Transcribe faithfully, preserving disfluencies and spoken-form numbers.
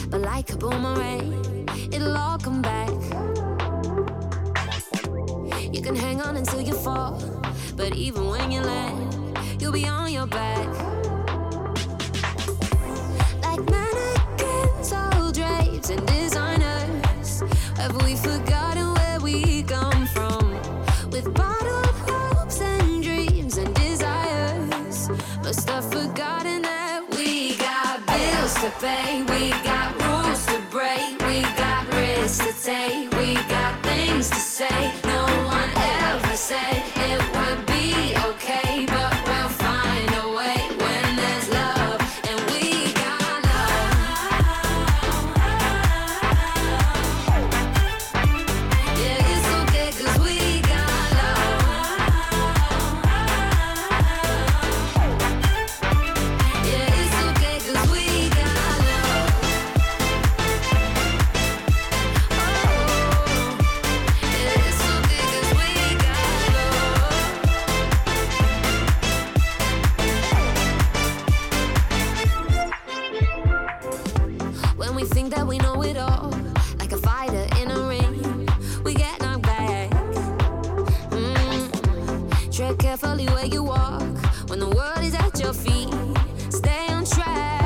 but like a boomerang, it'll all come back. You can hang on until you fall, but even when you land, you'll be on your back. Like mannequins, old drapes and designers, have we forgotten where we come from? With bottled hopes and dreams and desires, must have forgotten that we got bills to pay, we got rules to break, we got risks to take, we got things to say. No one ever said it would be okay, but we'll find a way when there's love, and we got love. Yeah, it's okay 'cause we got love. Yeah, it's okay 'cause we got love. Oh, yeah, it's okay 'cause we got love. When we think that we know it all, like a fighter in a ring, we get knocked back. Mm. Tread carefully where you walk when the world is at your feet. Stay on track.